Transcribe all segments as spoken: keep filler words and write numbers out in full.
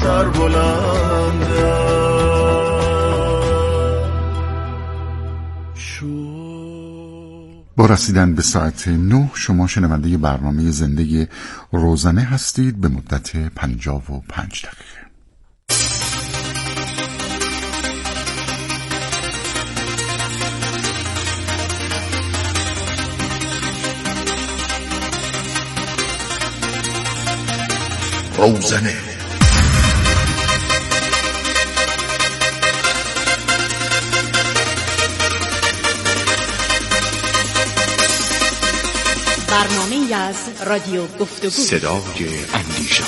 در بلندم. با رسیدن به ساعت نه شما شنونده برنامه زنده روزنه هستید به مدت پنجاه و پنج دقیقه. روزنه برنامه‌ای از رادیو گفتگو، صدای اندیشه.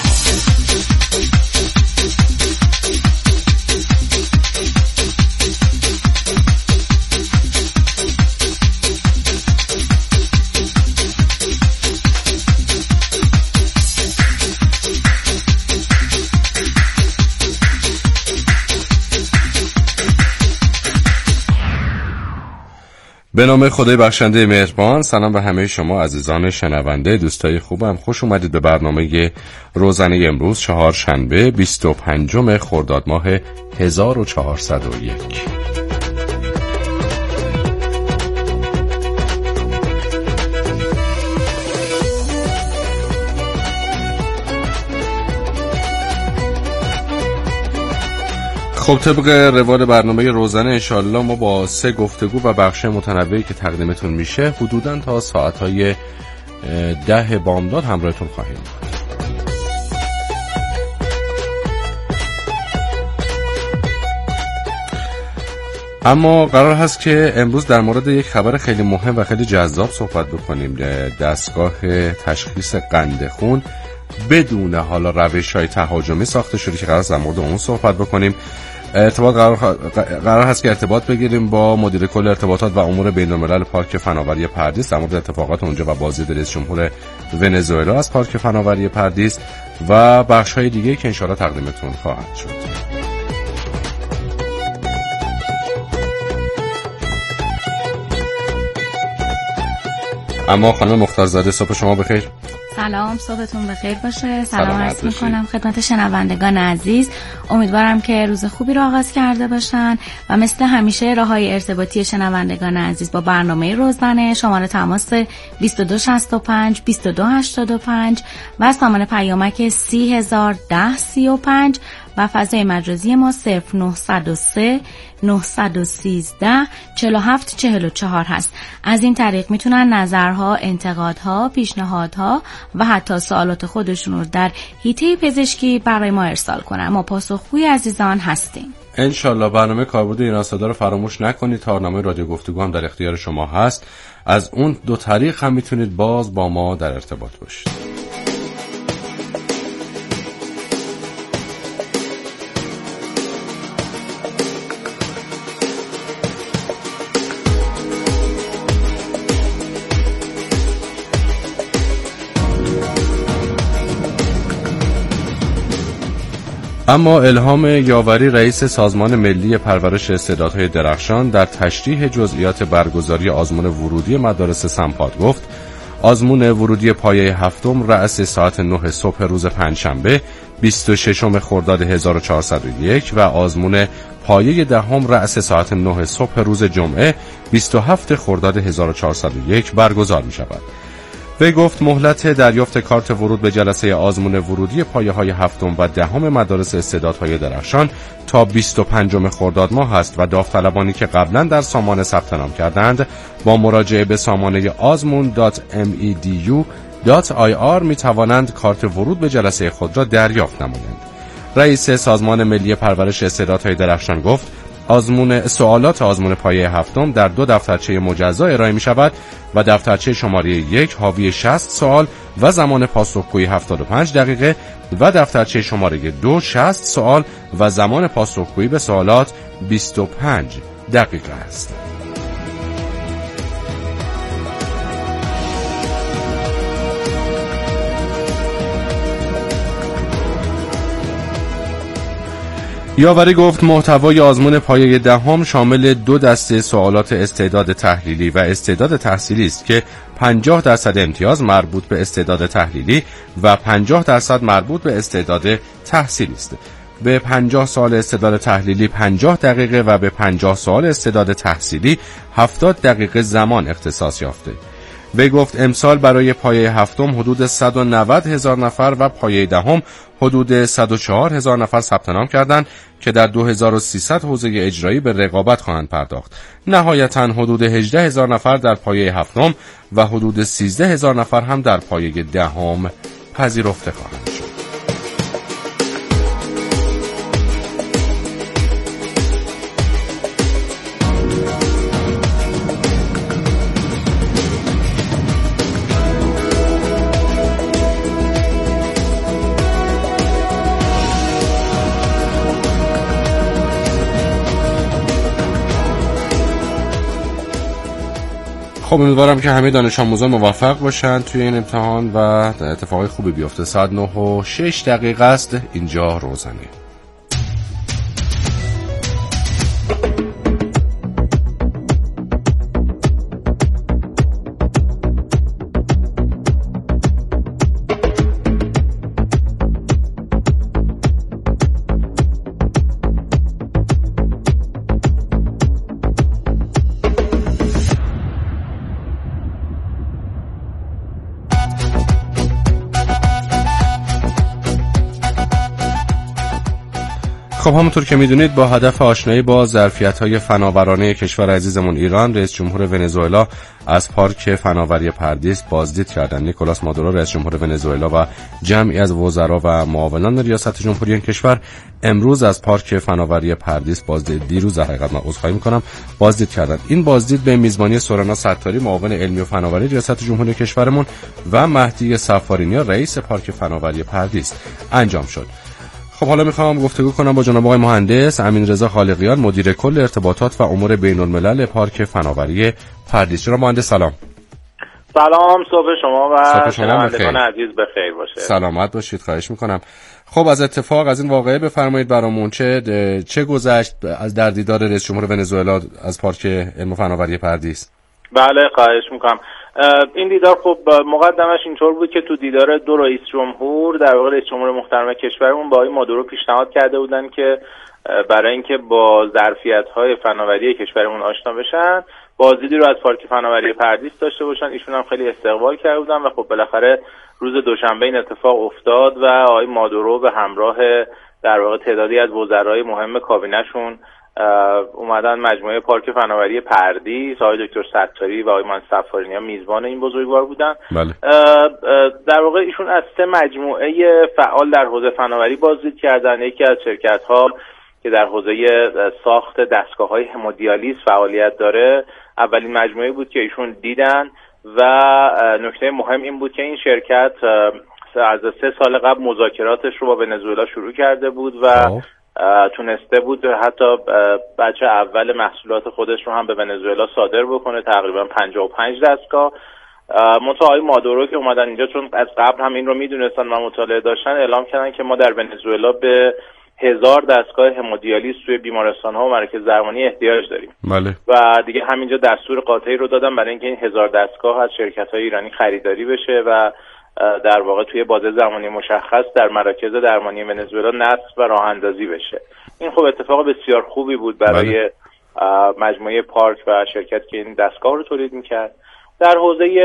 به نام خدای بخشنده مهربان. سلام به همه شما عزیزان شنونده، دوستای خوبم. خوش اومدید به برنامه روزنه امروز چهارشنبه بیست و پنجم خرداد ماه هزار و چهارصد و یک. خب طبق روال برنامه روزنه انشالله ما با سه گفتگو و بخش متنوعی که تقدیمتون میشه حدوداً تا ساعتهای ده بامداد همراهتون خواهیم بود. اما قرار هست که امروز در مورد یک خبر خیلی مهم و خیلی جذاب صحبت بکنیم. دستگاه تشخیص قند خون بدون حالا روش‌های تهاجمی ساخته شده که قرار است در مورد اون صحبت بکنیم. ارتباط قرار, قرار هست که ارتباط بگیریم با مدیر کل ارتباطات و امور بین‌الملل پارک فناوری پردیس در مورد اتفاقات اونجا و بازدید رئیس جمهور ونزوئلا از پارک فناوری پردیس و بخش‌های دیگه که انشاءالله تقدیمتون خواهد شد. اما خانم مختارزاده صبح شما بخیر. سلام، صبحتون بخیر باشه. سلام عرض میکنم خدمت شنوندگان عزیز. امیدوارم که روز خوبی رو آغاز کرده باشن و مثل همیشه راههای ارتباطی شنوندگان عزیز با برنامه روزنه شماره تماس بیست و دو شصت و پنج بیست و دو هشتاد و پنج و سامان پیامک سی هزار ده سی و پنج و فضای مجازی ما صفر نهصد و سه نهصد و سیزده چهل و هفت چهل و چهار هست. از این طریق میتونن نظرها، انتقادها، پیشنهادها و حتی سوالات خودشون رو در حیطه پزشکی برای ما ارسال کنن. ما پاسخگوی عزیزان هستیم. انشالله. برنامه کاربرد ایران صدا رو فراموش نکنید. تارنامه رادیو گفتگو هم در اختیار شما هست. از اون دو طریق هم میتونید باز با ما در ارتباط باشید. اما الهام یاوری رئیس سازمان ملی پرورش استعدادهای درخشان در تشریح جزئیات برگزاری آزمون ورودی مدارس سمپاد گفت آزمون ورودی پایه هفتم رأس ساعت نه صبح روز پنجشنبه بیست و ششم خرداد هزار و چهارصد و یک و آزمون پایه دهم رأس ساعت نه صبح روز جمعه بیست و هفتم خرداد هزار و چهارصد و یک برگزار می شود. وی گفت مهلت دریافت کارت ورود به جلسه آزمون ورودی پایه های هفتم و دهم مدارس استعدادهای درخشان تا بیست و پنجم خرداد ماه است و داوطلبانی که قبلا در سامانه ثبت نام کردند با مراجعه به سامانه آزمون دات ام ای دی یو دات آی آر می توانند کارت ورود به جلسه خود را دریافت نمایند. رئیس سازمان ملی پرورش استعدادهای درخشان گفت آزمون سوالات آزمون پایه هفتم در دو دفترچه مجزا ارائه می شود و دفترچه شماره یک حاوی شصت سوال و زمان پاسخگویی هفتاد و پنج دقیقه و دفترچه شماره دو شصت سوال و زمان پاسخگویی به سوالات بیست و پنج دقیقه است. یاوری گفت محتوای آزمون پایه دهم شامل دو دسته سوالات استعداد تحلیلی و استعداد تحصیلی است که پنجاه درصد امتیاز مربوط به استعداد تحلیلی و پنجاه درصد مربوط به استعداد تحصیلی است. به پنجاه سال استعداد تحلیلی پنجاه دقیقه و به پنجاه سال استعداد تحصیلی هفتاد دقیقه زمان اختصاص یافته. وی گفت امسال برای پایه هفتم حدود صد و نود هزار نفر و پایه دهم حدود صد و چهار هزار نفر ثبت نام کردند که در دو هزار و سیصد حوزه اجرایی به رقابت خواهند پرداخت. نهایتاً حدود هجده هزار نفر در پایه هفتم و حدود سیزده هزار نفر هم در پایه دهم پذیرفته خواهند شد. خب امیدوارم که همه دانش آموزان موفق باشن توی این امتحان و اتفاقای خوبی بیفته. ساعت نه و شش دقیقه است اینجا روزنه. خب همونطور که میدونید با هدف آشنایی با ظرفیت‌های فناورانه کشور عزیزمون ایران، رئیس جمهور ونزوئلا از پارک فناوری پردیس بازدید کردند. نیکولاس مادورو رئیس جمهور ونزوئلا و جمعی از وزرا و معاونان ریاست جمهوری این کشور امروز از پارک فناوری پردیس بازدید دیروز در حقیقت من عذرخواهی می‌کنم بازدید کردند. این بازدید به میزبانی سورانا ستاری معاون علمی و فناوری ریاست جمهوری کشورمون و مهدی سفارینیا رئیس پارک فناوری پردیس انجام شد. خب حالا میخوام گفتگو کنم با جناب آقای مهندس امینرضا خالقیان، مدیر کل ارتباطات و امور بین الملل پارک فناوری پردیس. جناب مهندس سلام. سلام، صبح شما و شنوندگان عزیز بخیر باشه. سلامت باشید، خواهش میکنم. خب از اتفاق از این واقعه بفرمایید برامون چه چه گذشت از در دیدار رئیس جمهور ونزوئلا از پارک علم و فناوری پردیس؟ بله خواهش میکنم. این دیدار خب مقدمش اینطور بود که تو دیدار دو رئیس جمهور در واقع رئیس جمهور محترم کشورمون با آقای مادورو پیشنهاد کرده بودن که برای اینکه با ظرفیت‌های فناوری کشورمون آشنا بشن بازدیدی رو از پارک فناوری پردیس داشته باشن. ایشون هم خیلی استقبال کرده بودن و خب بالاخره روز دوشنبه این اتفاق افتاد و آقای مادورو به همراه در واقع تعدادی از وزرای مهم کابینه‌شون اومدن مجموعه پارک فناوری پردیس. آقای دکتر ستاری و آقای مهندس سفارینیا میزبان این بزرگوار بودن. بله. در واقع ایشون از سه مجموعه فعال در حوزه فناوری بازدید کردن. یکی از شرکت‌ها که در حوزه ساخت دستگاه‌های همودیالیز فعالیت داره اولین مجموعه بود که ایشون دیدن و نکته مهم این بود که این شرکت از سه سال قبل مذاکراتش رو با ونزوئلا شروع کرده بود و آه. تونسته بود حتی بچه اول محصولات خودش رو هم به ونزوئلا صادر بکنه، تقریبا پنجاه و پنج دستگاه. منتها آقای مادورو که اومدن اینجا چون از قبل هم این رو میدونستن و مطالعه داشتن اعلام کردن که ما در ونزوئلا به هزار دستگاه همودیالیز توی بیمارستان ها و مراکز درمانی احتیاج داریم. بله. و دیگه همینجا دستور قاطعی رو دادن برای اینکه این هزار دستگاه از شرکت‌های ایرانی خریداری بشه و در واقع توی بازه زمانی مشخص در مراکز درمانی ونزوئلا نصب و راه اندازی بشه. این خب اتفاق بسیار خوبی بود برای بله. مجموعه پارک و شرکت که این دستگاه رو تولید می‌کرد. در حوزه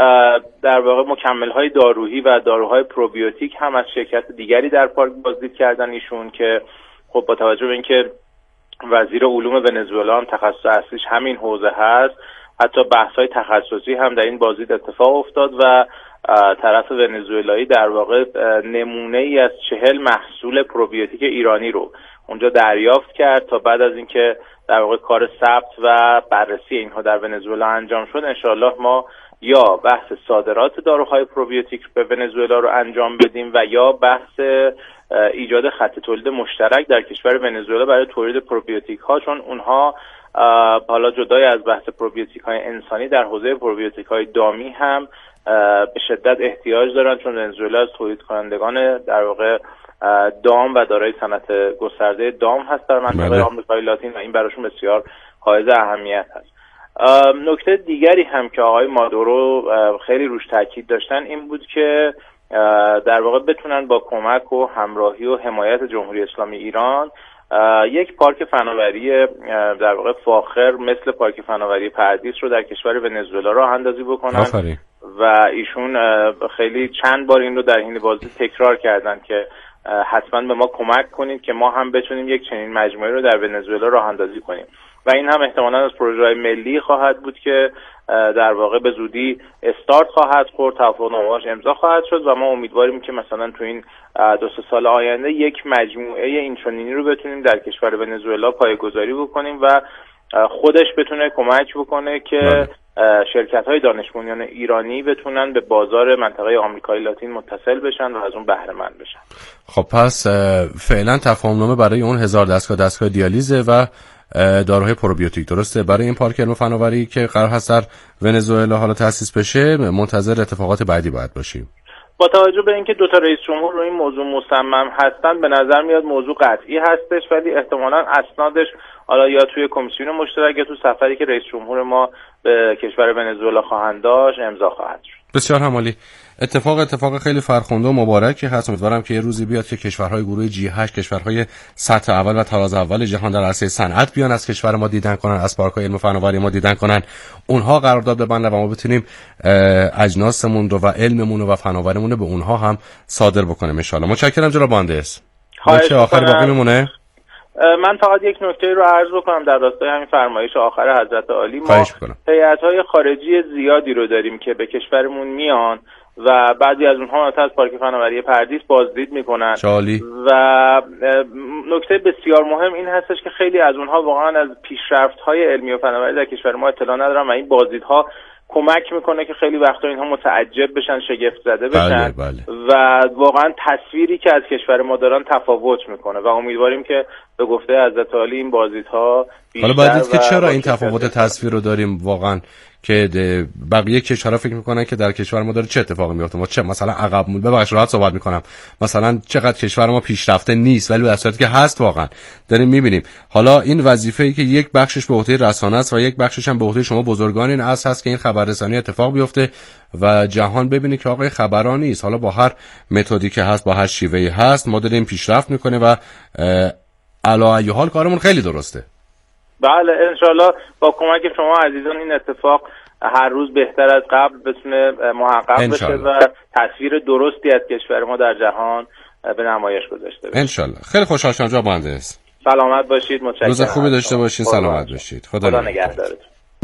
در واقع مکمل‌های دارویی و داروهای پروبیوتیک هم از شرکت دیگری در پارک بازدید کردن ایشون که خب با توجه به اینکه وزیر علوم ونزوئلا هم تخصص اصلیش همین حوزه هست، حتی بحث‌های تخصصی هم در این بازدید اتفاق افتاد و طرف ونزوئلایی در واقع نمونه ای از چهل محصول پروبیوتیک ایرانی رو اونجا دریافت کرد تا بعد از اینکه در واقع کار ثبت و بررسی اینها در ونزوئلا انجام شد انشاءالله ما یا بحث صادرات داروهای پروبیوتیک به ونزوئلا رو انجام بدیم و یا بحث ایجاد خط تولید مشترک در کشور ونزوئلا برای تولید پروبیوتیک ها، چون اونها حالا جدای از بحث پروبیوتیک های انسانی در حوزه پروبیوتیک های دامی هم به شدت احتیاج دارن، چون ونزوئلا از تولید کنندگان در واقع دام و دارای صنعت گسترده دام هست در منطقه آمریکای لاتین و این براشون بسیار حائز اهمیت هست. نکته دیگری هم که آقای مادورو خیلی روش تاکید داشتن این بود که در واقع بتونن با کمک و همراهی و حمایت جمهوری اسلامی ایران یک پارک فناوری در واقع فاخر مثل پارک فناوری پردیس رو در کشور ونزوئلا راه اندازی بکنن. آفری. و ایشون خیلی چند بار این رو در این بازی تکرار کردن که حتما به ما کمک کنید که ما هم بتونیم یک چنین مجموعه رو در ونزوئلا راه اندازی کنیم و این هم احتمالاً از پروژه‌های ملی خواهد بود که در واقع به زودی استارت خواهد خورد، توافقنامه‌اش امضا خواهد شد و ما امیدواریم که مثلا تو این دو سه سال آینده یک مجموعه اینچنینی رو بتونیم در کشور ونزوئلا پایه‌گذاری بکنیم و خودش بتونه کمک بکنه که شرکت‌های دانش بنیان ایرانی بتونن به بازار منطقه آمریکای لاتین متصل بشن و از اون بهره مند بشن. خب پس فعلا تفاهم‌نامه برای اون هزار دستگاه دستگاه دیالیزه و داروهای پروبیوتیک، درسته؟ برای این پارک علم و فناوری که قرار هست در ونزوئلا حالا تأسیس بشه منتظر اتفاقات بعدی باید باشیم. با توجه به اینکه دو تا رئیس جمهور رو این موضوع مصمم هستن به نظر میاد موضوع قطعی هستش، ولی احتمالاً اسنادش حالا یا توی کمیسیون مشترک یا تو سفری که رئیس جمهور ما به کشور ونزوئلا خواهند داشت امضا خواهد شد. بسیار همالی. اتفاق اتفاق خیلی فرخنده و مبارکی هست. امیدوارم که یه روزی بیاد که کشورهای گروه جی هشت، کشورهای سطح اول و تراز اول جهان در عرصه صنعت بیان از کشور ما دیدن کنن، از پارک‌های علم و فناوری ما دیدن کنن، اونها قرارداد ببندن و ما بتونیم اجناسمون رو و علممون رو و فناوریمون رو به اونها هم صادر بکنیم ان شاء الله. متشکرم جناب مهندس. چه آخری باقی میمونه؟ من فقط یک نکته رو عرض بکنم در راستای همین فرمایش آخر حضرت عالی. ما هیئت‌های خارجی زیادی رو داریم که به کشورمون میان و بعضی از اونها از پارک فناوری پردیس بازدید میکنن شالی. و نکته بسیار مهم این هستش که خیلی از اونها واقعا از پیشرفت‌های علمی و فناوری در کشور ما اطلاع ندارن و این بازدیدها کمک میکنه که خیلی وقتا اینها متعجب بشن، شگفت زده بشن. بله بله. و واقعا تصویری که از کشور ما دارن تفاوت میکنه و امیدواریم که به گفته حضرت عالی این بازدیدها بیشتر. حالا باید دید که چرا این تفاوت تصویر رو داریم واقعا، که بقیه کشورها فکر میکنن که در کشور ما داره چه اتفاقی میفته، ما چه مثلا عقب مونده. ببخشید راحت صحبت میکنم، مثلا چقدر کشور ما پیشرفته نیست، ولی در صورتی که هست واقعا داریم میبینیم. حالا این وظیفه‌ای که یک بخشش به عهده رسانه است و یک بخشش هم به عهده شما بزرگان این اصل هست که این خبررسانی اتفاق بیفته و جهان ببینه که آقای خبران نیست. حالا با هر متدی که هست، با هر شیوهی هست، ما داریم پیشرفت میکنه و علی ای حال کارمون خیلی درسته. بله انشالله با کمک شما عزیزان این اتفاق هر روز بهتر از قبل بتونه محقق بشه و تصویر درستی از کشور ما در جهان به نمایش گذاشته بشه. انشالله. خیلی خوشحال شدم جناب مهندس. سلامت باشید. متشکرم. روز خوبی داشته باشین. سلامت باشید. خدا, خدا نگهدارتون.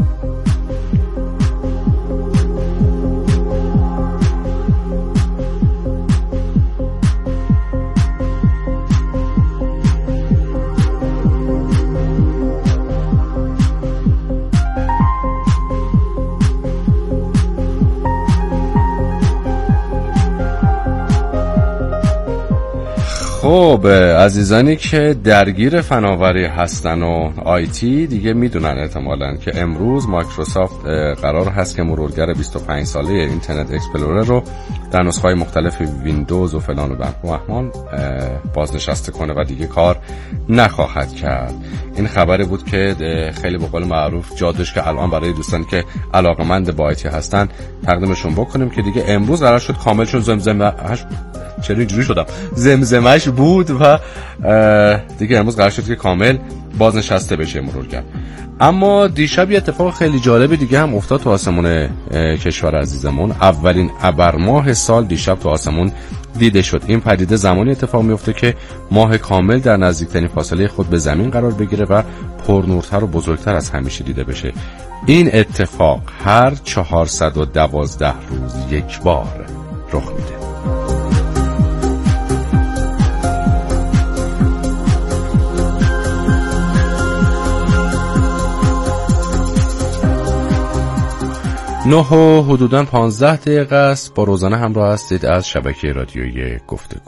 خب عزیزانی که درگیر فناوری هستن و آیتی دیگه میدونن احتمالاً که امروز مایکروسافت قرار هست که مرورگر بیست و پنج ساله اینترنت اکسپلورر رو در نسخه‌های مختلف ویندوز و فلان و بهمان بازنشسته کنه و دیگه کار نخواهد کرد. این خبری بود که خیلی به قول معروف جادش که الان برای دوستانی که علاقه‌مند با آیتی هستن تقدیمشون بکنیم که دیگه امروز قرار شد کامل شد. زمزمه‌اش چرا اینجوری شدم زمزمه‌اش بود و دیگه امروز قرار شد که کامل بازنشسته بشه مرورگر. اما دیشب یه اتفاق خیلی جالب دیگه هم افتاد تو آسمون کشور عزیزمون. اولین ابر ماه سال دیشب تو آسمون دیده شد. این پدیده زمانی اتفاق میفته که ماه کامل در نزدیکترین فاصله خود به زمین قرار بگیره و پرنورتر و بزرگتر از همیشه دیده بشه. این اتفاق هر چهارصد و دوازده روز یک بار رخ میده. نه و حدوداً پانزده دقیقه است. با روزانه همراه هستید از شبکه رادیویی گفتگو.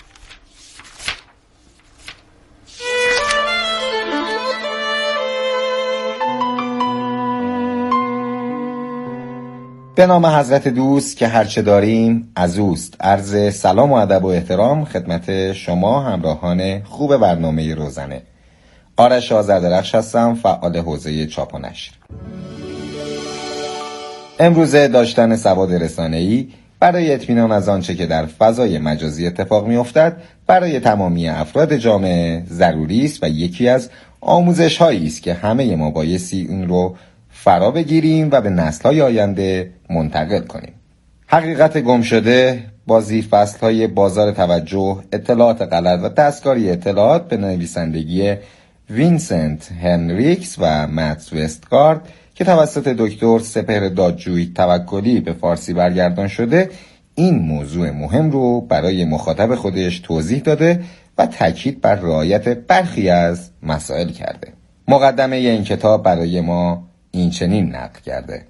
به نام حضرت دوست که هرچه داریم از اوست. عرض سلام و ادب و احترام خدمت شما همراهان خوب برنامه روزانه. آرش آذردرخش هستم، فعال حوزه چاپ و نشر. امروزه داشتن سواد رسانه‌ای برای اطمینان از آنچه که در فضای مجازی اتفاق می‌افتد برای تمامی افراد جامعه ضروری است و یکی از آموزش‌هایی است که همه ما بایستی اون رو فرا بگیریم و به نسل‌های آینده منتقل کنیم. حقیقت گم شده با زیر فصل‌های بازار توجه، اطلاعات غلط و دستکاری اطلاعات به نویسندگی وینسنت هنریکس و مت وستگارد که توسط دکتر سپهر دادجوی توکلی به فارسی برگردان شده، این موضوع مهم رو برای مخاطب خودش توضیح داده و تاکید بر رعایت برخی از مسائل کرده. مقدمه این کتاب برای ما این چنین نقل کرده: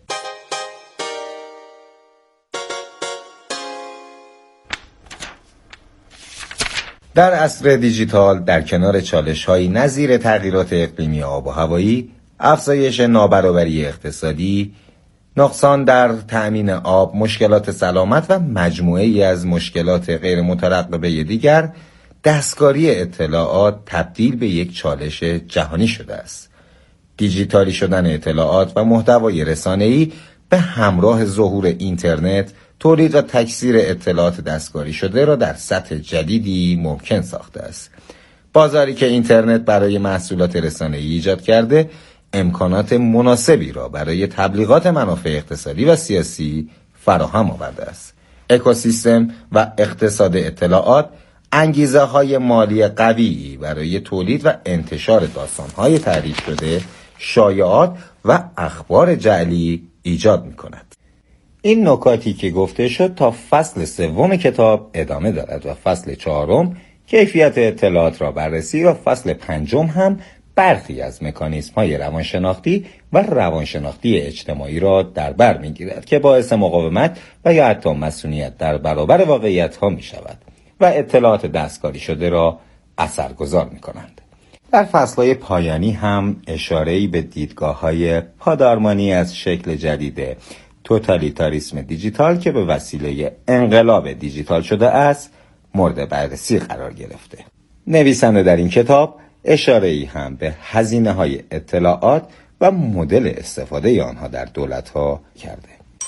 در عصر دیجیتال در کنار چالش‌های نظیر تغییرات اقلیمی آب و هوایی، افزایش نابرابری اقتصادی، نقصان در تأمین آب، مشکلات سلامت و مجموعه‌ای از مشکلات غیر مترقبه دیگر، دستکاری اطلاعات تبدیل به یک چالش جهانی شده است. دیجیتالی شدن اطلاعات و محتوای رسانه‌ای به همراه ظهور اینترنت، تولید و تکثیر اطلاعات دستکاری شده را در سطح جدیدی ممکن ساخته است. بازاری که اینترنت برای محصولات رسانه‌ای ایجاد کرده، امکانات مناسبی را برای تبلیغات منافع اقتصادی و سیاسی فراهم آورده است. اکوسیستم و اقتصاد اطلاعات انگیزه های مالی قوی برای تولید و انتشار داستان‌های تعریف شده، شایعات و اخبار جعلی ایجاد می‌کند. این نکاتی که گفته شد تا فصل سوم کتاب ادامه دارد و فصل چهارم کیفیت اطلاعات را بررسی و فصل پنجم هم برخی از مکانیزم‌های روانشناختی و روانشناختی اجتماعی را در بر می‌گیرد که باعث مقاومت و یا حتی مسئولیت در برابر واقعیت‌ها می‌شود و اطلاعات دستکاری شده را اثرگذار می‌کنند. در فصل‌های پایانی هم اشاره‌ای به دیدگاه‌های پادارمانی از شکل جدید توتالیتاریسم دیجیتال که به وسیله انقلاب دیجیتال شده است مورد بررسی قرار گرفته. نویسنده در این کتاب اشاره‌ای هم به هزینه‌های اطلاعات و مدل استفاده آنها در دولت‌ها کرده.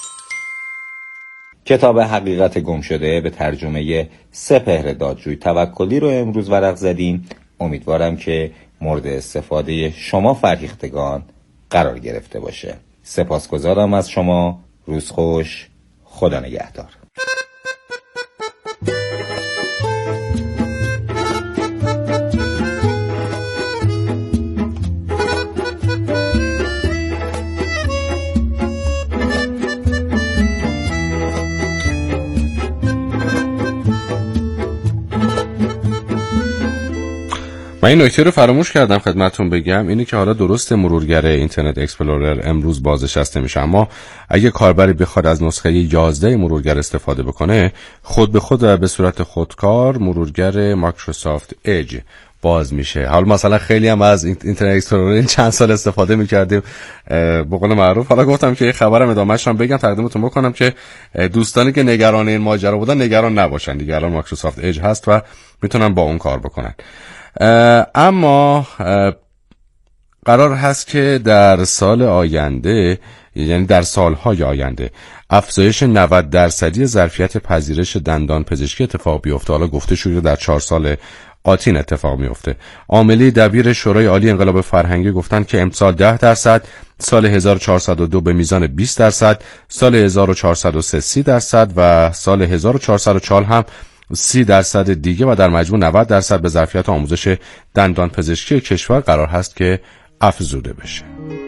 کتاب حقیقت گم شده به ترجمه سپهر دادجوی توکلی رو امروز ورق زدیم. امیدوارم که مورد استفاده شما فرهیختگان قرار گرفته باشه. سپاسگزارم از شما. روز خوش. خدا نگهدار. من این نکته رو فراموش کردم خدمتتون بگم، اینه که حالا درست مرورگر اینترنت اکسپلورر امروز بازنشسته میشه، اما اگه کاربری بخواد از نسخه یازده مرورگر استفاده بکنه، خود به خود و به صورت خودکار مرورگر مایکروسافت اج باز میشه. حالا مثلا خیلی هم از اینترنت اکسپلورر این چند سال استفاده میکردیم به قول معروف. حالا گفتم که یه خبرم ادامه‌اش هم بگم، تقدیمتون بکنم که دوستانی که نگران این ماجرا بودن نگران نباشن، دیگه الان مایکروسافت اج هست و میتونن با اون کار بکنن. اما قرار هست که در سال آینده، یعنی در سالهای آینده، افزایش نود درصدی ظرفیت پذیرش دندان پزشکی اتفاق بیفته. حالا گفته شده در چهار سال آتین اتفاق میفته. عاملی دبیر شورای عالی انقلاب فرهنگی گفتن که امسال ده درصد، سال هزار و چهارصد و دو به میزان بیست درصد، سال هزار و چهارصد و سه سی درصد و سال هزار و چهارصد و چهار هم سی درصد دیگه و در مجموع نود درصد به ظرفیت آموزش دندان پزشکی کشور قرار هست که افزوده بشه.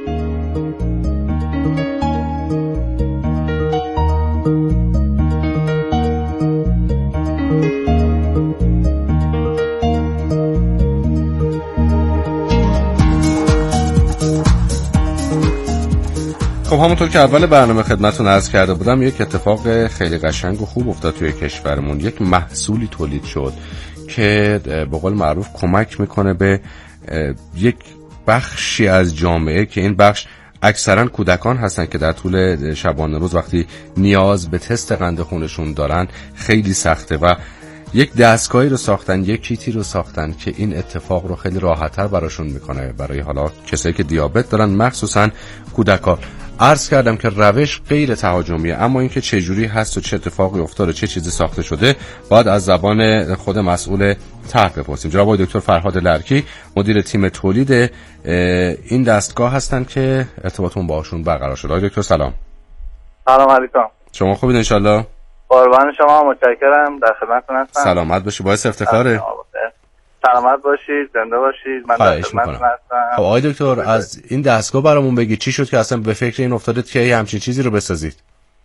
خب همونطور که اول برنامه خدمتتون عرض کرده بودم، یک اتفاق خیلی قشنگ و خوب افتاد توی کشورمون. یک محصولی تولید شد که به قول معروف کمک میکنه به یک بخشی از جامعه که این بخش اکثرا کودکان هستن که در طول شبانه روز وقتی نیاز به تست قند خونشون دارن خیلی سخته و یک دستگاهی رو ساختن، یک کیتی رو ساختن که این اتفاق رو خیلی راحت‌تر براشون میکنه، برای حالا کسایی که دیابت دارن، مخصوصا کودکان. عرض کردم که روش غیر تهاجمیه، اما اینکه چه جوری هست و چه اتفاقی افتاده، چه چیزی ساخته شده، باید از زبان خود مسئول طرح بپرسیم. جناب آقای دکتر فرهاد لرکی مدیر تیم تولید این دستگاه هستند که ارتباطمون باهاشون برقرار شده. آقای دکتر سلام. سلام علیکم. شما خوبید ان شاء الله؟ قربان شما، متشکرم. در خدمتتون هستم. سلامت باشید، باعث افتخاره. سلامت باشید، زنده باشید. من در خدمتتون هستم. خب آقای دکتر از این دستگاه برامون بگید چی شد که اصلا به فکر این افتادید که همچین چیزی رو بسازید؟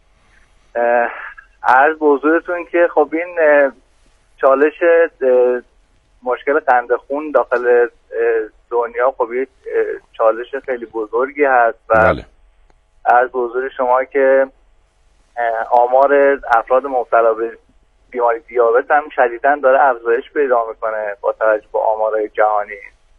عرض به حضورتون که خب این چالش مشکل قند خون داخل دنیا خب یک چالش خیلی بزرگی هست و بله. عرض به حضور شما که آمار افراد مبتلا به بیماری دیابت هم شدیداً داره افزایش پیدا میکنه با توجه به آمارهای جهانی.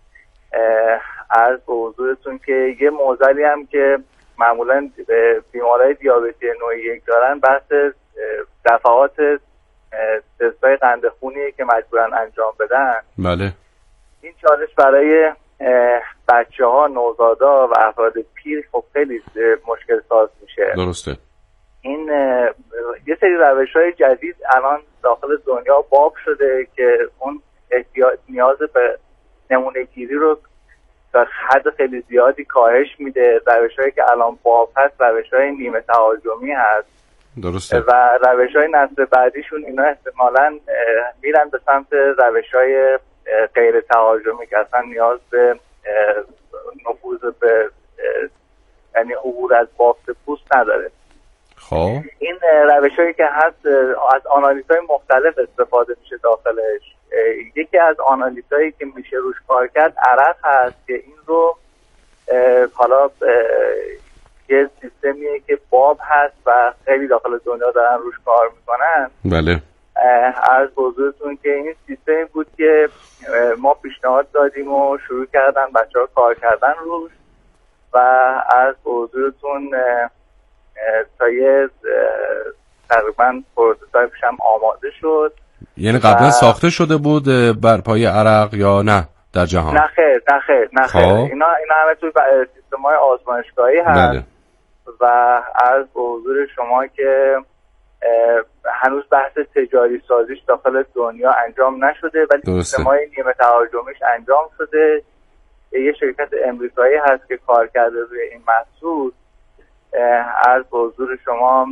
عرض به حضورتون که یه معضلی هم که معمولاً بیمارای دیابتی نوع یک دارن بحث دفعات تستای قند خونیه که مجبورن انجام بدن. بله. این چالش برای بچه ها، نوزادا و افراد پیر خب خیلی مشکل ساز میشه. درسته. این یه سری روش‌های جدید الان داخل دنیا باب شده که اون احتیاج نیاز به نمونه گیری رو در حد خیلی زیادی کاهش میده. روش‌هایی که الان باب هست روش‌های نیمه تهاجمی هست. درسته. و روش‌های نسل بعدیشون اینا احتمالاً میرن به سمت روش‌های غیر تهاجمی که اصلا نیاز به نفوذ به یعنی عبور از بافت پوست نداره. خب این روش‌هایی که هست از آنالیزهای مختلف استفاده میشه داخلش. یکی از آنالیزهایی که میشه روش کار کرد عرق هست که این رو حالا یه سیستمیه که باب هست و خیلی داخل دنیا دارن روش کار میکنن. بله. عرض به حضورتون که این سیستمی بود که ما پیشنهاد دادیم و شروع کردن بچه ها کار کردن روش و عرض به حضورتون تا یه تقریبا پروتوتایپش هم آماده شد. یعنی قبلا ساخته شده بود بر پایه عرق یا نه در جهان؟ نه خیر نه خیر نه خیر. اینا اینا همه توی سیستم‌های آزمایشگاهی هست. بله. و عرض به حضور شما که هنوز بحث تجاری سازیش داخل دنیا انجام نشده ولی سیستم‌های نیمه تهاجمیش انجام شده. یه شرکت امریکایی هست که کار کرده روی این محصول. عرض به حضور شما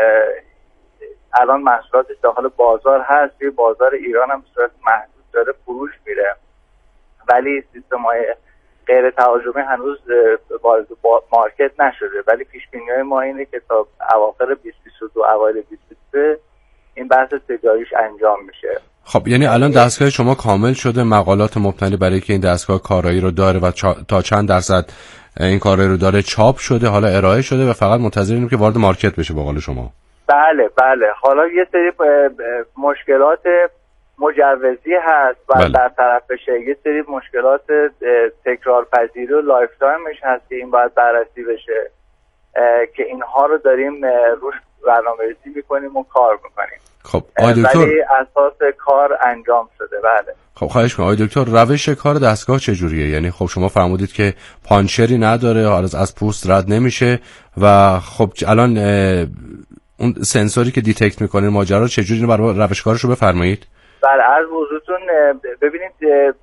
الان محصولاتش داخل بازار هست، توی بازار ایران هم صورت محدود داره فروش میره ولی سیستم‌های غیر تهاجمی هنوز وارد مارکت نشده ولی پیش‌بینی‌های ما اینه که تا اواخر بیست و بیست و دو اوایل بیست و بیست و سه این بحث تجاریش انجام میشه. خب یعنی الان دستگاه شما کامل شده، مقالات مبتنی برای که این دستگاه کارایی رو داره و چا... تا چند درصد این کارایی رو داره چاپ شده، حالا ارائه شده و فقط منتظریم که وارد مارکت بشه به قول شما؟ بله بله. حالا یه سری مشکلات مجوزی هست و بله. در طرفشه یه سری مشکلات تکرار پذیری و لایف تایمش هست که این باید بررسی بشه که اینها رو داریم روش برنامه‌ریزی می‌کنیم و کار می‌کنیم. خب آقای دکتر ولی اساس کار انجام شده. بله. خب خواهش می‌کنم آقای دکتر روش کار دستگاه چجوریه؟ یعنی خب شما فرمودید که پانچری نداره، از پوست رد نمیشه و خب الان اون سنسوری که دیتکت می‌کنه ماجرا چجوری برای روش کارش رو بفرمایید؟ بله عرض بزرگتون ببینید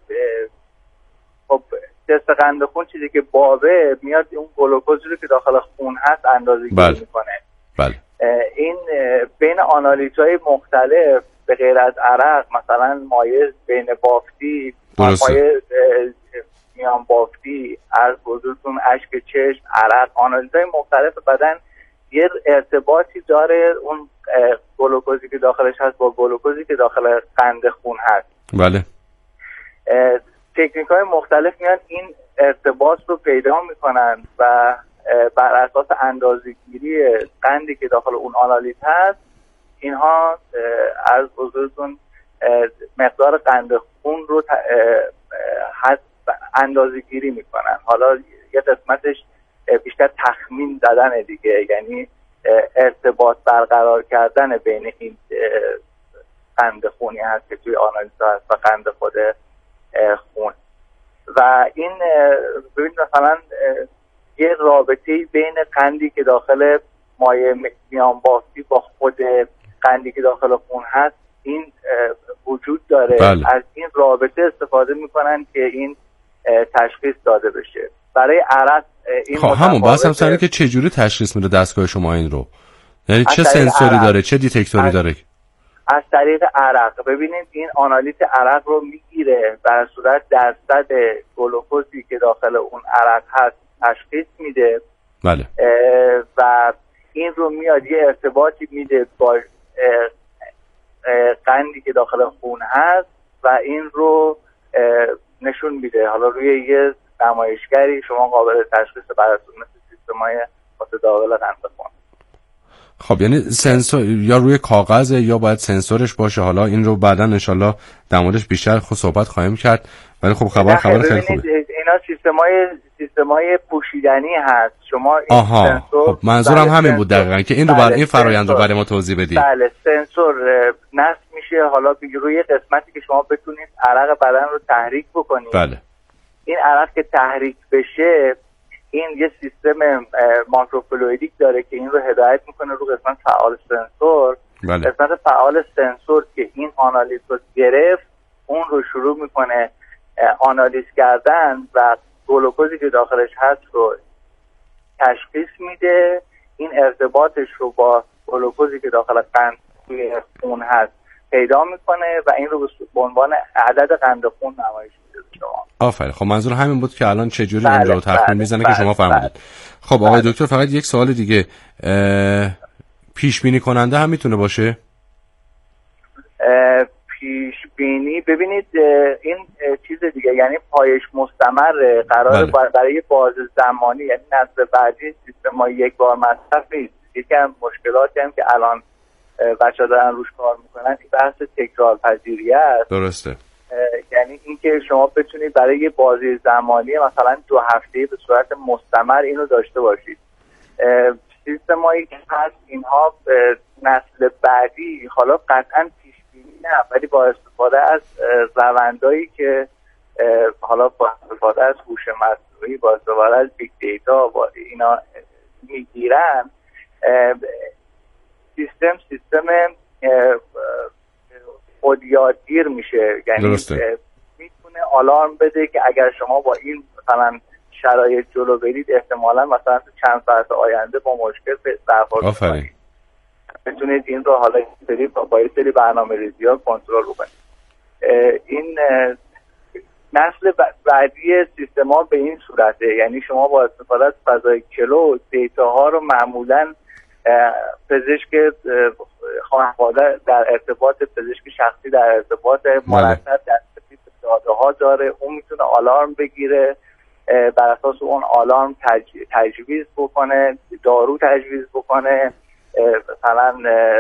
خب تست قند خون چیزی که بابه میاد اون گلوکوزی رو که داخل خون هست اندازه‌گیری بله. میکنه. بله. این بین آنالیزهای مختلف به غیر از عرق مثلا مایع بین بافتی، مایع میان بافتی، عرض بزرگتون اشک چشم، عرق، آنالیزهای مختلف بدن یه ارتباطی داره اون گلوکوزی که داخلش هست با گلوکوزی که داخل قند خون هست. بله. تکنیک‌های مختلف میان این ارتباط رو پیدا میکنن و بر اساس اندازه‌گیری قندی که داخل اون آنالیز هست اینها از حضورتون مقدار قند خون رو اندازه‌گیری میکنن. حالا یه قسمتش بیشتر تخمین زدن دیگه، یعنی ارتباط برقرار کردن بین این قند خونی هست که توی آنالیزها هست و قند خود خون. و این ببینید مثلا یه رابطه‌ای بین قندی که داخل مایع میانبافتی با خود قندی که داخل خون هست این وجود داره. بله. از این رابطه استفاده میکنن که این تشخیص داده بشه. برای عرق این خب همون بحث هم سره که چه جوری تشخیص میده دستگاه شما این رو؟ یعنی چه سنسوری عرق داره، چه دیتکتوری از داره؟ از طریق عرق. ببینید این آنالیز عرق رو میگیره در صورت درصد گلوکوزی که داخل اون عرق هست تشخیص میده. بله. و این رو میاد یه ارتباطی میده با قندی که داخل خون هست و این رو نشون میده. حالا روی یه نمایشگری شما قابل تشخیص براتون مثل سیستم‌های متداول قند خون. خب یعنی سنسور یا روی کاغذ یا باید سنسورش باشه. حالا این رو بعدا انشالله در موردش بیشتر خود صحبت خواهیم کرد، ولی خب خبر خبر خیلی خوبه. اینا سیستم‌های سیستم‌های پوشیدنی هست. شما این آها سنسور خب منظورم بله همین بود دقیقاً که این رو بر این فرآیند رو برای ما توضیح بدید. بله سنسور نصب میشه حالا روی قسمتی که شما بتونید عرق بدن رو تحریک بکنید. بله. این عرق که تحریک بشه این یه سیستم ماکروفلویدیک داره که این رو هدایت میکنه رو قسمت فعال سنسور. بله. قسمت فعال سنسور که این آنالیز رو گرفت اون رو شروع میکنه آنالیز کردن و گلوکوزی که داخلش هست رو تشخیص میده. این ارتباطش رو با گلوکوزی که داخل قند توی خون هست پیدا میکنه و این رو به عنوان عدد قند خون نمایش میده شما. آفرین. خب منظور همین بود که الان چه جوری بله، این رو تخمین بله، میزنه بله، که شما فرمودید. بله. خب آقای بله. دکتر فقط یک سوال دیگه، پیش بینی کننده هم میتونه باشه؟ پیش بینی ببینید این چیز دیگه، یعنی پایش مستمر قرار بله. برای باز زمانی، یعنی نسل بعدی سیستم ما یک بار مصرف نیست. یکی از مشکلاتی هم که الان بچه‌ها دارن روش کار میکنن این بحث تکرار پذیری است. درسته. یعنی اینکه شما بتونید برای یه بازی زمانی مثلا دو هفته‌ای به صورت مستمر اینو داشته باشید. سیستمایی که هست اینها نسل بعدی حالا قطعاً پیش بینی نه، ولی با استفاده از روندایی که حالا با استفاده از هوش مصنوعی، با استفاده از بیگ دیتا با اینا میگیرن، سیستم سیستم خودیادگیر میشه. یعنی میتونه آلارم بده که اگر شما با این مثلا شرایط جلو برید احتمالاً مثلا چند ساعت آینده با مشکل برخورد کنید. بتونید این رو حالا سری با یه سری برنامه‌ریزی‌ها کنترل کنید. این نسل بعدی سیستم‌ها به این صورته، یعنی شما با استفاده از فضای کلو دیتاها رو معمولاً پزشک خانواده در ارتباط، پزشک شخصی در ارتباط مرتب در داده ها داره، اون میتونه آلارم بگیره، بر اساس اون آلارم تج... تجویز بکنه، دارو تجویز بکنه، مثلا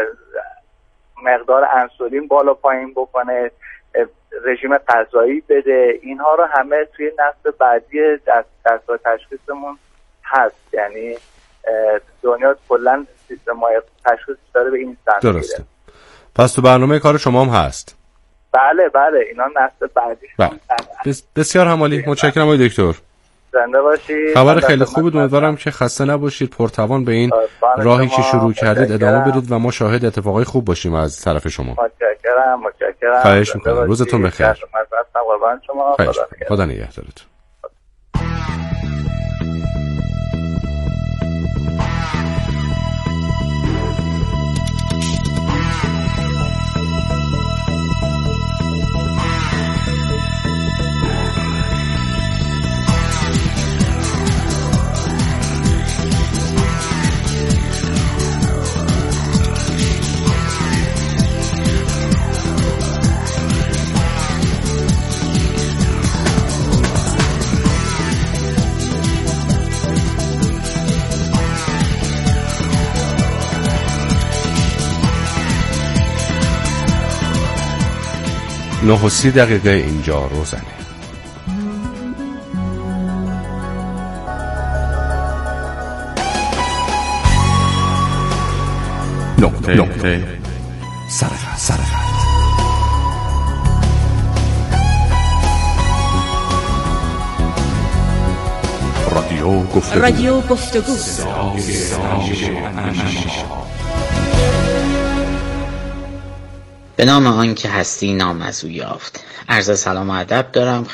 مقدار انسولین بالا پایین بکنه، رژیم غذایی بده. اینها رو همه توی نسل بعدی دست دستگاه تشخیصمون هست. یعنی دنیا کلا سیستم‌های تشخیص داره به این سمت. درسته. پس تو برنامه کار شما هم هست؟ بله بله اینا نسل بعدی. بله. بس بسیار همالی. متشکرم آقای دکتر. زنده باشید. خبر خیلی خوب بود. امیدوارم که خسته نباشید، پرتوان به این راهی که شروع کردید ادامه بدید و ما شاهد اتفاقای خوب باشیم از طرف شما. متشکرم متشکرم. خواهش می‌کنم. روزتون بخیر. خدا خدا نگهدارتون. نه و سی دقیقه اینجا روزنه. نقطه نقطه سرخط سرخط رادیو گفتگو رادیو گفتگو به نام آن که هستی نام از او یافت. عرض سلام و ادب دارم